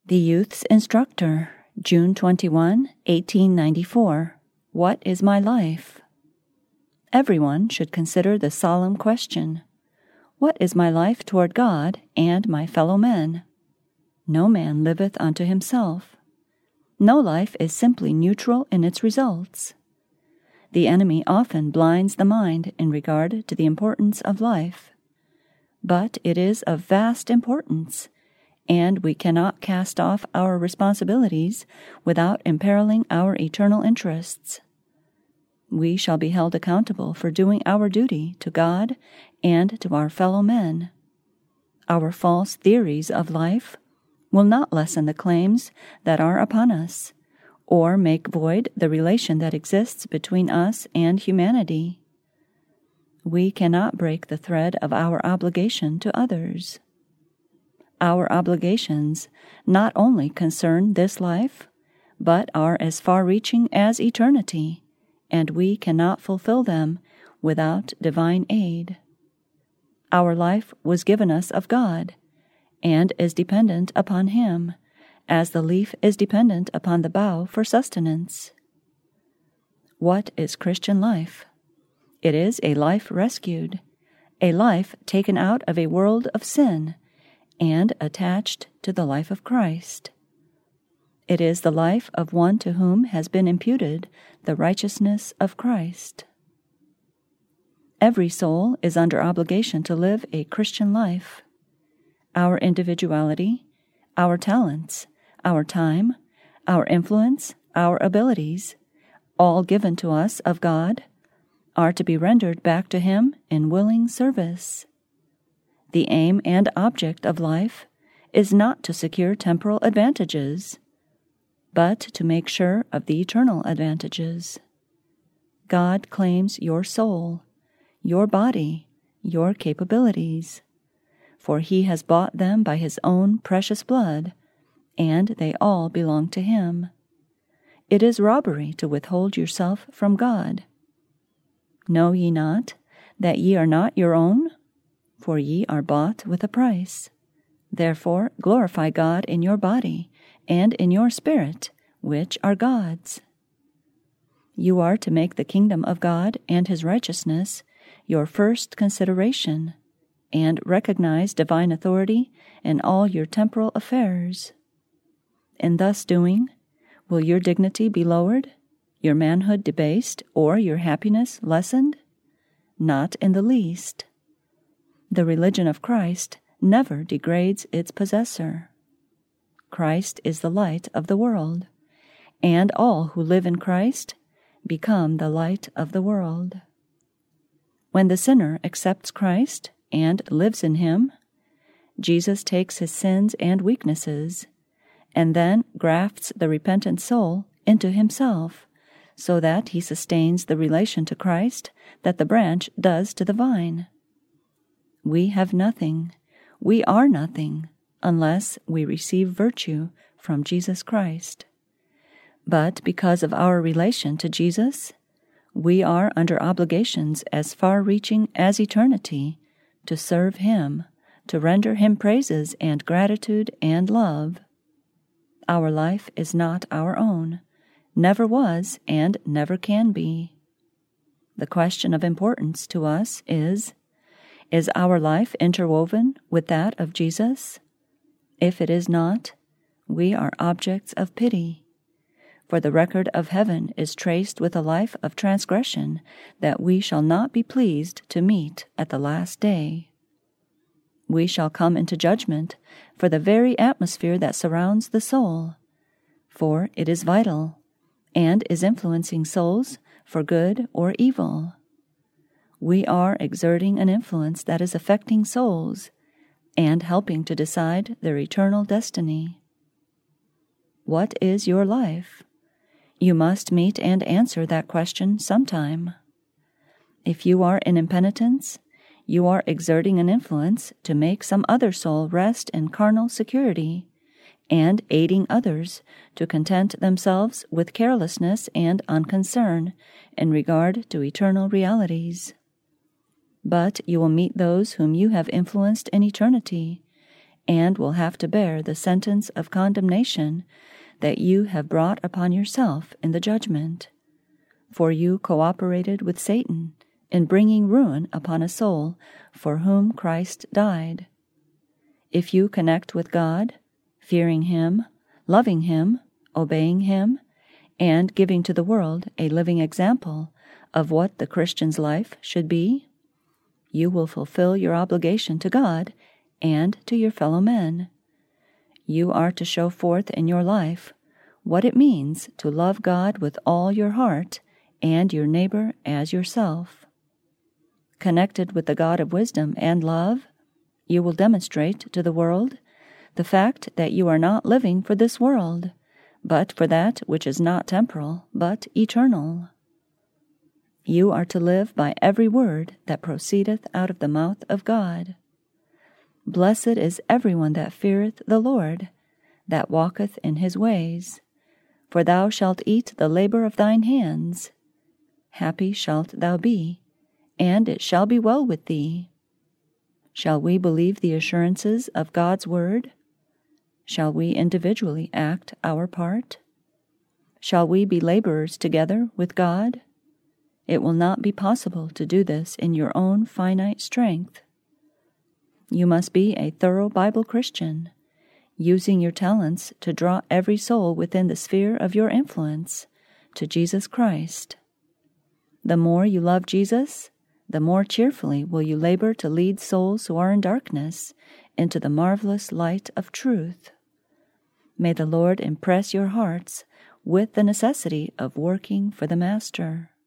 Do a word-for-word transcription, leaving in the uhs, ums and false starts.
The Youth's Instructor, June twenty-first, eighteen ninety-four. What is my life? Everyone should consider the solemn question, what is my life toward God and my fellow men? No man liveth unto himself. No life is simply neutral in its results. The enemy often blinds the mind in regard to the importance of life. But it is of vast importance, and we cannot cast off our responsibilities without imperiling our eternal interests. We shall be held accountable for doing our duty to God and to our fellow men. Our false theories of life will not lessen the claims that are upon us, or make void the relation that exists between us and humanity. We cannot break the thread of our obligation to others. Our obligations not only concern this life, but are as far-reaching as eternity, and we cannot fulfill them without divine aid. Our life was given us of God, and is dependent upon Him, as the leaf is dependent upon the bough for sustenance. What is Christian life? It is a life rescued, a life taken out of a world of sin, and attached to the life of Christ. It is the life of one to whom has been imputed the righteousness of Christ. Every soul is under obligation to live a Christian life. Our individuality, our talents, our time, our influence, our abilities, all given to us of God, are to be rendered back to Him in willing service. The aim and object of life is not to secure temporal advantages, but to make sure of the eternal advantages. God claims your soul, your body, your capabilities, for He has bought them by His own precious blood, and they all belong to Him. It is robbery to withhold yourself from God. Know ye not that ye are not your own? For ye are bought with a price. Therefore glorify God in your body and in your spirit, which are God's. You are to make the kingdom of God and His righteousness your first consideration, and recognize divine authority in all your temporal affairs. In thus doing, will your dignity be lowered, your manhood debased, or your happiness lessened? Not in the least. The religion of Christ never degrades its possessor. Christ is the light of the world, and all who live in Christ become the light of the world. When the sinner accepts Christ and lives in Him, Jesus takes his sins and weaknesses, and then grafts the repentant soul into Himself, so that he sustains the relation to Christ that the branch does to the vine. We have nothing, we are nothing, unless we receive virtue from Jesus Christ. But because of our relation to Jesus, we are under obligations as far-reaching as eternity to serve Him, to render Him praises and gratitude and love. Our life is not our own, never was and never can be. The question of importance to us is, is our life interwoven with that of Jesus? If it is not, we are objects of pity. For the record of heaven is traced with a life of transgression that we shall not be pleased to meet at the last day. We shall come into judgment for the very atmosphere that surrounds the soul, for it is vital, and is influencing souls for good or evil. We are exerting an influence that is affecting souls and helping to decide their eternal destiny. What is your life? You must meet and answer that question sometime. If you are in impenitence, you are exerting an influence to make some other soul rest in carnal security, and aiding others to content themselves with carelessness and unconcern in regard to eternal realities. But you will meet those whom you have influenced in eternity, and will have to bear the sentence of condemnation that you have brought upon yourself in the judgment. For you cooperated with Satan in bringing ruin upon a soul for whom Christ died. If you connect with God, fearing Him, loving Him, obeying Him, and giving to the world a living example of what the Christian's life should be, you will fulfill your obligation to God and to your fellow men. You are to show forth in your life what it means to love God with all your heart and your neighbor as yourself. Connected with the God of wisdom and love, you will demonstrate to the world the fact that you are not living for this world, but for that which is not temporal, but eternal. You are to live by every word that proceedeth out of the mouth of God. Blessed is everyone that feareth the Lord, that walketh in his ways. For thou shalt eat the labor of thine hands. Happy shalt thou be, and it shall be well with thee. Shall we believe the assurances of God's word? Shall we individually act our part? Shall we be laborers together with God? It will not be possible to do this in your own finite strength. You must be a thorough Bible Christian, using your talents to draw every soul within the sphere of your influence to Jesus Christ. The more you love Jesus, the more cheerfully will you labor to lead souls who are in darkness into the marvelous light of truth. May the Lord impress your hearts with the necessity of working for the Master.